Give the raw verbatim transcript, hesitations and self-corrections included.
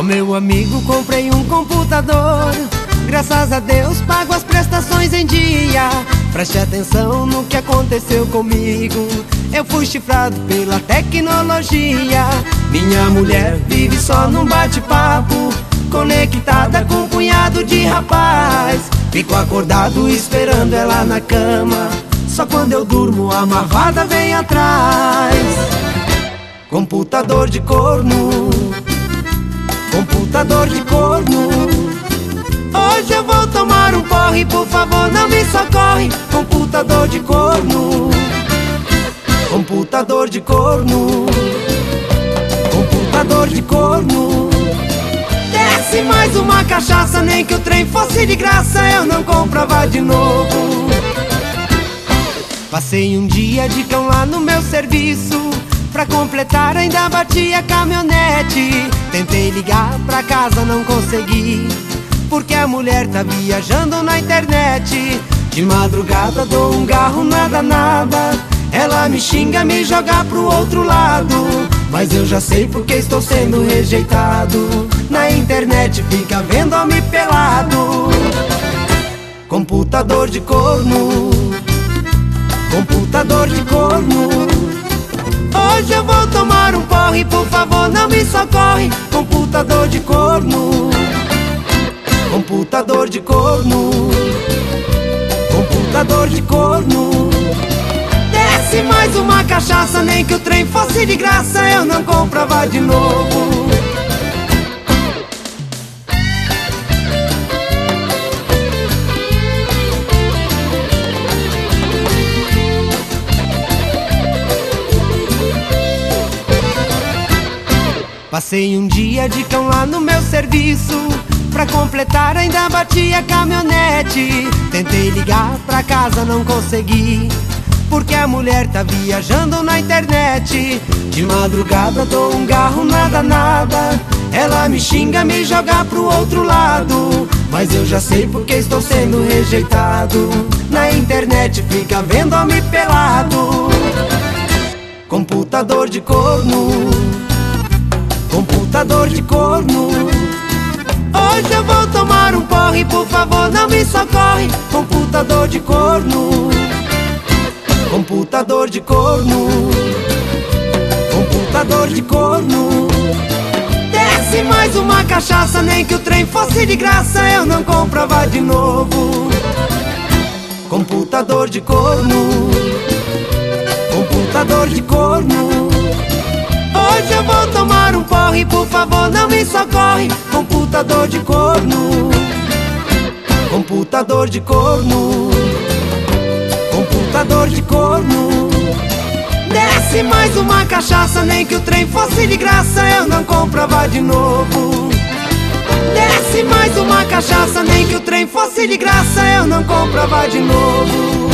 meu amigo, comprei um computador. Graças a Deus pago as prestações em dia. Preste atenção no que aconteceu comigo. Eu fui chifrado pela tecnologia. Minha mulher vive só num bate-papo, conectada com um punhado de rapaz. Fico acordado esperando ela na cama. Só quando eu durmo a marvada vem atrás. Computador de corno, computador de corno. Hoje eu vou tomar um porre, por favor não me socorre. Computador de corno, computador de corno, computador de corno. Desce mais uma cachaça, nem que o trem fosse de graça eu não comprava de novo. Passei um dia de cão lá no meu serviço. Pra completar ainda bati a caminhonete. Tentei ligar pra casa, não consegui, porque a mulher tá viajando na internet. De madrugada dou um garro na danada. Ela me xinga, me joga pro outro lado. Mas eu já sei porque estou sendo rejeitado. Na internet fica vendo homem pelado. Computador de corno, computador de corno. Hoje eu vou tomar um porre, por favor não me socorre. Computador de corno, computador de corno, computador de corno. Desce mais uma cachaça, nem que o trem fosse de graça eu não comprava de novo. Passei um dia de cão lá no meu serviço. Pra completar ainda bati a caminhonete. Tentei ligar pra casa, não consegui, porque a mulher tá viajando na internet. De madrugada dou um garro na danada. Ela me xinga, me joga pro outro lado. Mas eu já sei porque estou sendo rejeitado. Na internet fica vendo homem pelado. Computador de corno, computador de corno. Hoje eu vou tomar um porre, por favor não me socorre. Computador de corno, computador de corno, computador de corno. Desce mais uma cachaça, nem que o trem fosse de graça eu não comprava de novo. Computador de corno, computador de corno. Hoje eu vou tomar um porre, por favor não me socorre. Computador de corno, computador de corno, computador de corno. Desce mais uma cachaça, nem que o trem fosse de graça eu não comprava de novo. Desce mais uma cachaça, nem que o trem fosse de graça eu não comprava de novo.